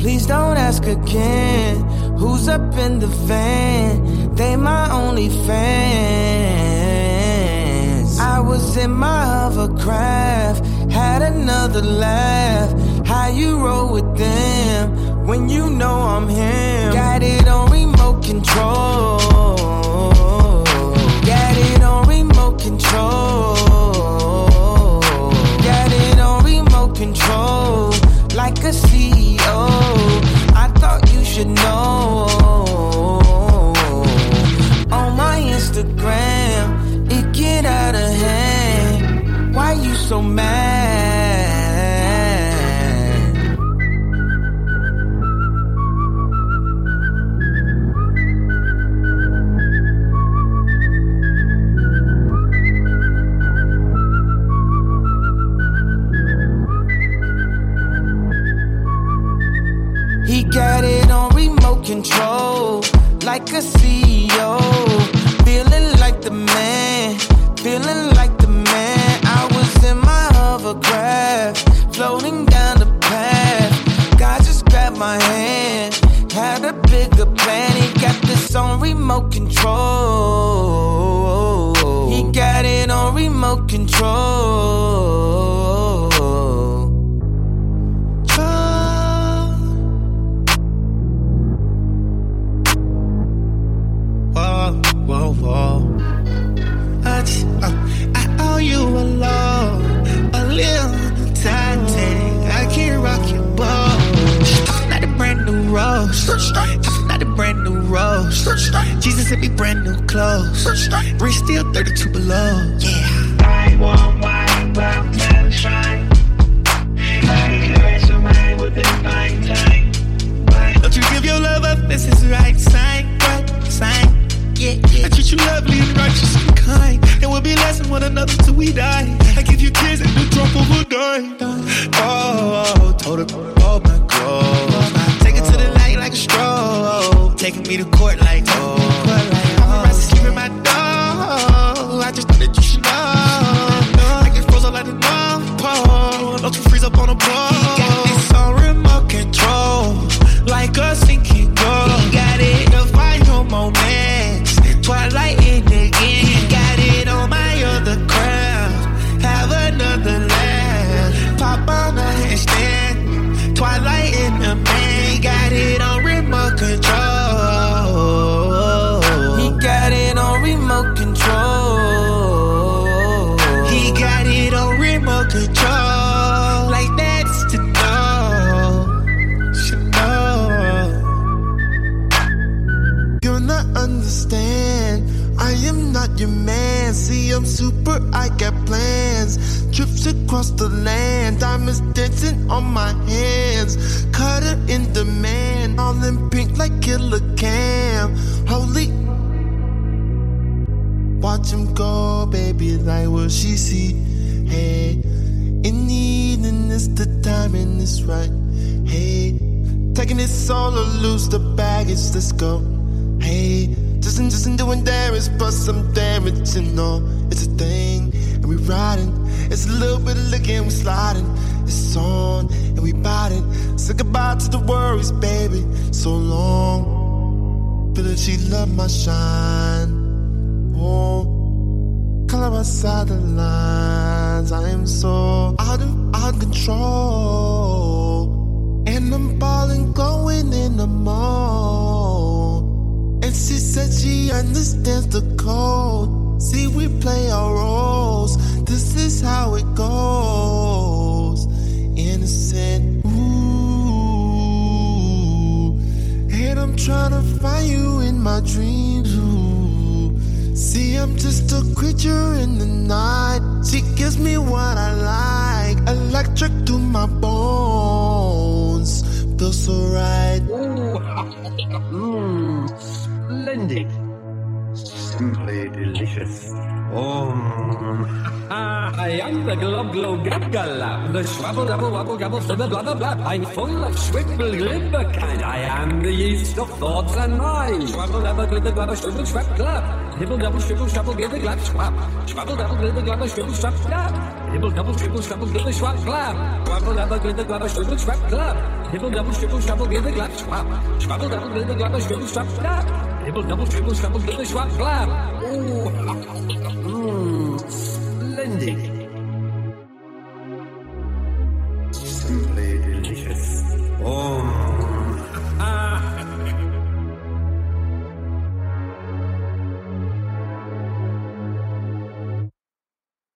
Please don't ask again. Who's up in the van? They my only fans. I was in my hovercraft, had another laugh. How you roll with them when you know I'm him? Got it on remote control. Got it on remote control. Got it on remote control. Like a CEO, I thought you should know. On my Instagram, it get out of hand. Why you so mad? He got it on remote control, like a CEO. Feeling like the man, feeling like the man. I was in my hovercraft, floating down the path. God just grabbed my hand, had a bigger plan. He got this on remote control. He got it on remote control. I owe you a love, a little Titanic. I can't rock your boat. I'm not a brand new rose. I'm not a brand new rose. Jesus sent me brand new clothes. Wrist still 32 below. Yeah. I want wine, but never shine. I caress a mind within my time. Don't you give your love up? This is the right sign, right sign. Yeah, yeah. I treat you lovely and righteous and kind, and we'll be lasting one another till we die. I give you kids and the drop of a dime. Oh, told her, oh my God. Take it to the light like a stroll, taking me to court like, oh. I'm a sleep in my door. I just thought that you should know. I get frozen like the North Pole. Don't you freeze up on the pole. He got this on remote control, like a sinking goal. He got it to find no moments. Twilight in again. He got it on my other craft. Have another laugh. Pop on a handstand. Twilight in the man. He got it on remote control. He got it on remote control. He got it on remote control. Like that's to know. Should know. You'll not understand. I am not your man. See, I'm super, I got plans. Trips across the land. Diamonds dancing on my hands. Cutter in demand. All in pink like Killer Cam. Holy. Watch him go, baby, like what she see. Hey, in the evening, it's the time and it's right. Hey, taking it solo, lose the baggage, let's go. Hey, just doing damage, but some damage, you know. It's a thing, and we riding. It's a little bit of licking, we sliding. It's on, and we biting. Say goodbye to the worries, baby. So long. Feel that she love my shine. Oh, color outside the lines. I am so out of control, and I'm balling, going in the mall. And she said she understands the code. See, we play our roles. This is how it goes. Innocent, ooh. And I'm trying to find you in my dreams, ooh. See, I'm just a creature in the night. She gives me what I like. Electric to my bones. Feels so right. Splendid. Simply delicious. I am the glob gab, the swabble double wabble gabble for the blah blah blah. I'm full of swibble glibber kind. I am the yeast of thoughts and minds. Swabble double glibber glabber swibble swap glab. Hibble double swibble swabble glibber glab swap. Swabble double glibber glabber swibble swap glab. Hibble double swibble swabble glibber swap glab. Swabble double glibber glabber swibble swap glab. Hibble double triple shuffle, give the glap, swap. Schwabble double, give the glap, shrivel, swap, glap. Hibble double triple shuffle, give the swap, glap. Ooh, splendid.